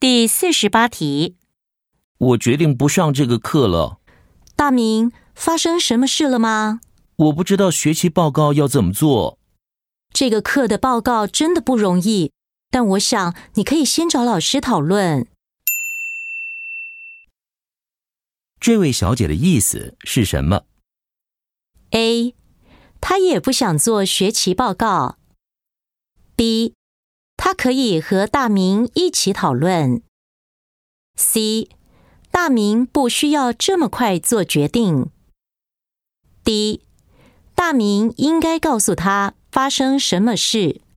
第48题， 我决定不上这个课了。 大明，发生什么事了吗？ 我不知道学期报告要怎么做。 这个课的报告真的不容易，但我想你可以先找老师讨论。 这位小姐的意思是什么？ A. 她也不想做学期报告。B. 她可以和大明一起讨论。C. 大明不需要这么快做决定。D. 大明应该告诉他发生什么事。